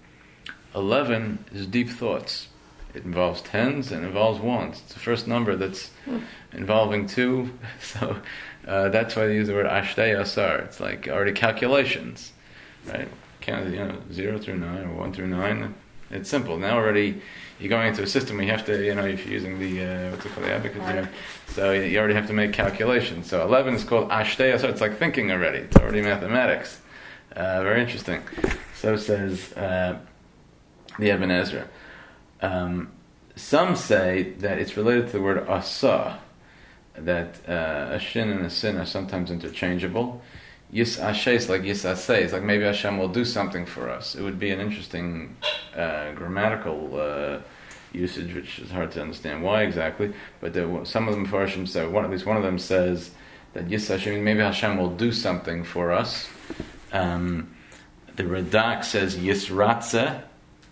Eleven is deep thoughts. It involves tens and involves ones. It's the first number that's involving two. So uh, that's why they use the word ashtei asar. It's like already calculations, right? Count, you know, zero through nine or one through nine. It's simple. Now already you're going into a system where you have to, you know, if you're using the uh, what's it called, the abacus, you know, so you already have to make calculations. So eleven is called ashtei asar. It's like thinking already. It's already mathematics. Uh, very interesting. So says uh, the Ibn Ezra. Um, some say that it's related to the word asa, that uh, a shin and a sin are sometimes interchangeable. Yis ashes, like yis asay, it's like maybe Hashem will do something for us. It would be an interesting uh, grammatical uh, usage, which is hard to understand why exactly. But there, some of them Mefarshim say, one, at least one of them says that yis Hashem, maybe Hashem will do something for us. Um, the Radak says yisratze.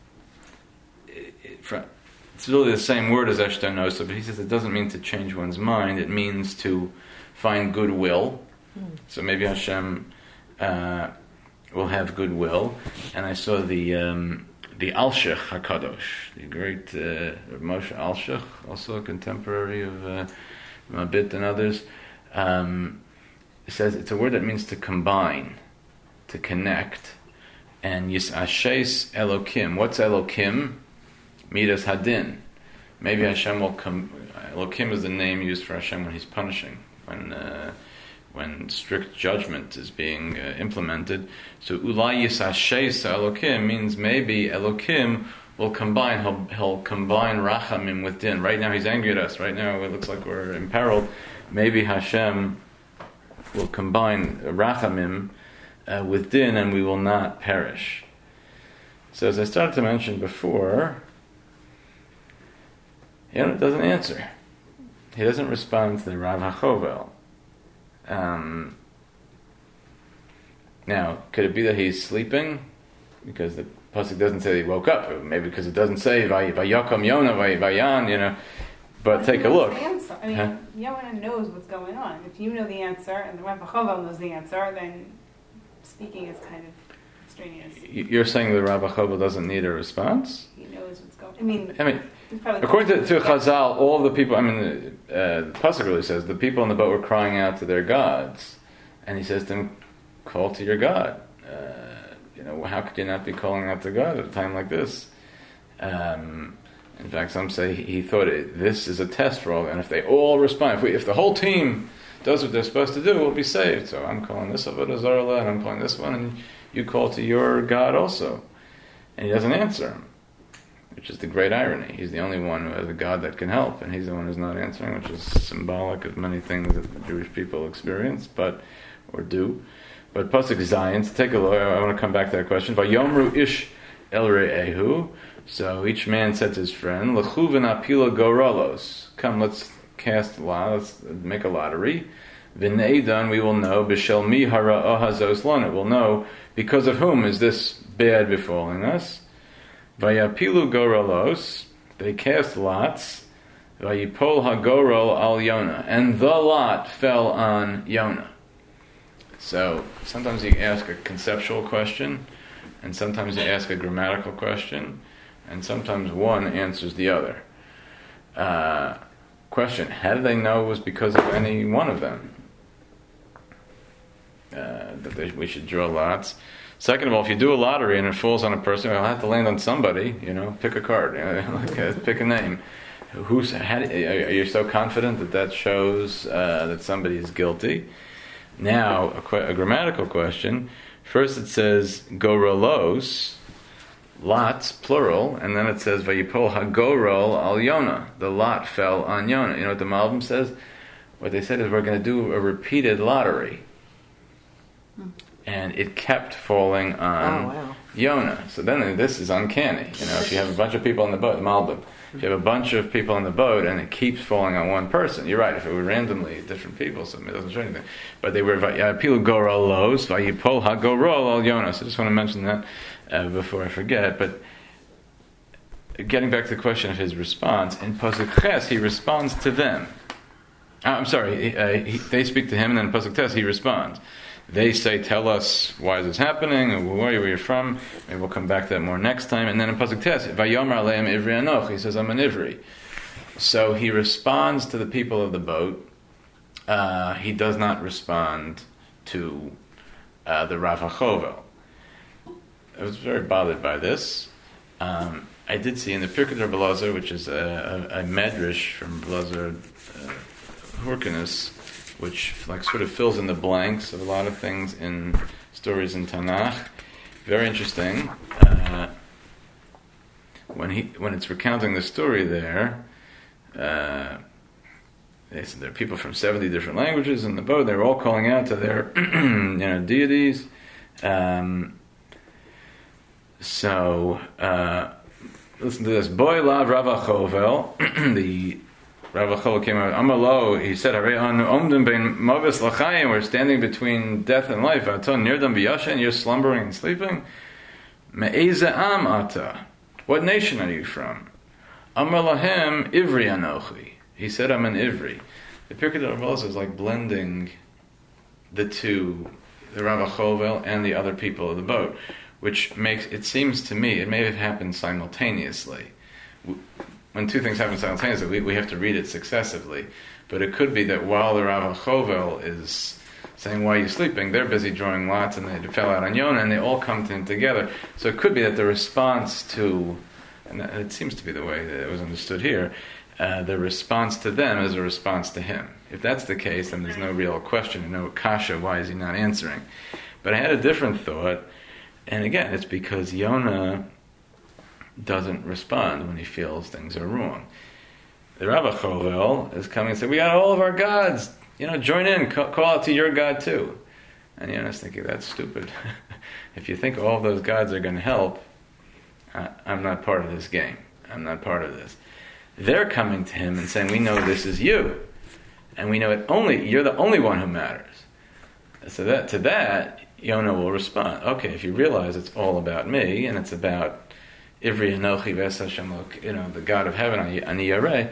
It's really the same word as eshtonosa, but he says it doesn't mean to change one's mind. It means to find goodwill. Mm. So maybe Hashem uh, will have goodwill. And I saw the um, the Alshich Hakadosh, the great uh, Moshe Alshich, also a contemporary of uh, Mabit and others. Um, it says it's a word that means to combine, to connect. And Yisashes Elokim. What's Elokim? Midas Hadin. Maybe Hashem will come. Elokim is the name used for Hashem when He's punishing, when uh, when strict judgment is being uh, implemented. So Ulai Yisashes Elokim means maybe Elokim will combine. He'll, he'll combine Rachamim with Din. Right now He's angry at us. Right now it looks like we're imperiled. Maybe Hashem will combine Rachamim uh, with Din, and we will not perish. So as I started to mention before, he doesn't answer. He doesn't respond to the Rav HaChovel. Um, now, could it be that he's sleeping? Because the pasuk doesn't say he woke up. Maybe because it doesn't say Vayakom Yona Vayan, you know. But Well, take he a knows look. the answer. I mean, Huh? Yonah knows what's going on. If you know the answer and the Rav Chovel knows the answer, then speaking is kind of extraneous. You're saying the Rabbi Chovel doesn't need a response? He knows what's going. I mean, I mean, he's probably according to, to Chazal, all of the people, I mean, uh, the Pasuk really says, the people on the boat were crying out to their gods. And he says to them, call to your God. Uh, you know, how could you not be calling out to God at a time like this? Um, in fact, some say he, he thought it, this is a test for all, and if they all respond, if, we, if the whole team does what they're supposed to do, we'll be saved. So I'm calling this Avodah Zarah, and I'm calling this one, and you call to your God also. And he doesn't answer him, which is the great irony. He's the only one who has a God that can help, and he's the one who's not answering, which is symbolic of many things that the Jewish people experience, but or do. But Pasuk Zion, to take a look, I want to come back to that question. Vayomru ish el re'ehu. So each man said to his friend, L'chu v'napila goralos. Come, let's cast a lot, let's make a lottery. V'neidan, we will know, b'shel mi hara'ah hazos lana. We'll know because of whom is this bad befalling us. Vayapilu goralos. They cast lots. Vayipol hagorol al Yonah. And the lot fell on Yonah. So sometimes you ask a conceptual question, and sometimes you ask a grammatical question, and sometimes one answers the other. Uh, question, how did they know it was because of any one of them? Uh, that they, we should draw lots. Second of all, if you do a lottery and it falls on a person, it'll have to land on somebody, you know, pick a card, you know, like, uh, pick a name. Who's, how, are you so confident that that shows uh, that somebody is guilty? Now, a, que- a grammatical question. First it says goralos, lots, plural, and then it says vayipol hagorol al Yonah. The lot fell on Yonah. You know what the Malbim says? What they said is we're going to do a repeated lottery. Hmm. And it kept falling on Oh, wow. Yonah. So then this is uncanny. You know, if you have a bunch of people on the boat, the Malbim, if you have a bunch of people on the boat and it keeps falling on one person, you're right, if it were randomly different people, so it doesn't show anything. But they were pilu goralos, vayipol hagorol al Yonah. So I just want to mention that uh, before I forget. But getting back to the question of his response, in Pasuk Ches, he responds to them. Uh, I'm sorry, he, uh, he, they speak to him, and then in Pasuk Tes, he responds. They say, tell us why is this happening, or where are you from. Maybe we'll come back to that more next time. And then in Pasuk Tes, Vayomar aleim ivri anoch, he says, I'm an ivri. So he responds to the people of the boat. Uh, he does not respond to uh, the Rav HaChovel. I was very bothered by this. Um, I did see in the Pirkei Rabbi Elazar, which is a, a, a medrash from Elazar uh, Hurkanus, which like sort of fills in the blanks of a lot of things in stories in Tanakh. Very interesting. Uh, when he when it's recounting the story there, uh, they said there are people from seventy different languages in the boat. They're all calling out to their you know deities. Um, so uh, listen to this. Boy lav Rav HaChovel, the Rav HaChovel came out. Amalo, he said, we're standing between death and life. And you're slumbering and sleeping. Am ata. What nation are you from? Amar lahem ivri anochi. He said, I'm an ivri. The Pirkei Rabbanos is like blending the two, the Rav HaChovel and the other people of the boat, which makes, it seems to me, it may have happened simultaneously. When two things happen simultaneously, we, we have to read it successively. But it could be that while the Rav HaChovel is saying, why are you sleeping? They're busy drawing lots and they fell out on Yonah and they all come to him together. So it could be that the response to, and it seems to be the way that it was understood here, uh, the response to them is a response to him. If that's the case, then there's no real question, no kasha, why is he not answering? But I had a different thought, and again, it's because Yonah doesn't respond when he feels things are wrong. The Rav HaChovel is coming and saying, we got all of our gods, you know, join in, call, call out to your God too. And Yonah's thinking, that's stupid. If you think all of those gods are going to help, I, I'm not part of this game. I'm not part of this. They're coming to him and saying, we know this is you. And we know it only, you're the only one who matters. So that to that, Yonah will respond, okay, if you realize it's all about me, and it's about Ivri Anochi Ves Hashem, you know, the God of heaven, Ani Yareh,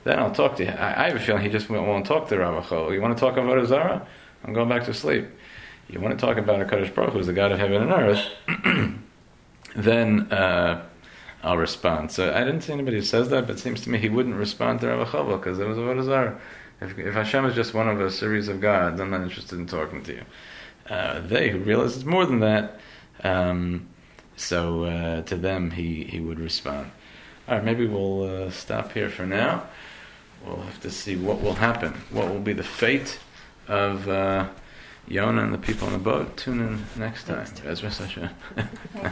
then I'll talk to you. I, I have a feeling he just won't, won't talk to Ravachol. You want to talk about Zara? I'm going back to sleep. You want to talk about HaKadosh Baruch Hu, who's the God of heaven and earth, then uh, I'll respond. So I didn't see anybody who says that, but it seems to me he wouldn't respond to Ravachol because it was Avodah Zarah. If, if Hashem is just one of a series of gods, I'm not interested in talking to you. Uh, they who realize it's more than that, um, so uh, to them he, he would respond. All right, maybe we'll uh, stop here for now. We'll have to see what will happen. What will be the fate of uh, Yonah and the people on the boat? Tune in next time. Ezra Hashem.